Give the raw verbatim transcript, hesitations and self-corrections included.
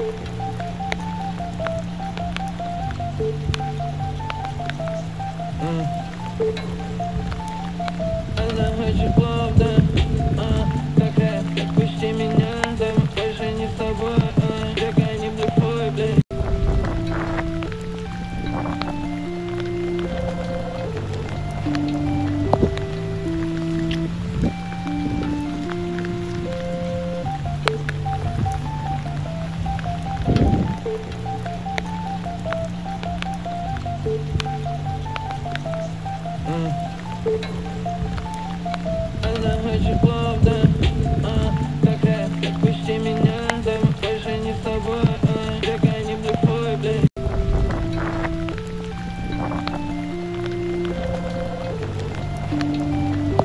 Она хочет плавно, а, такая, отпусти меня, да, больше не с тобой, а, такая не блефуй, блядь. Thank you.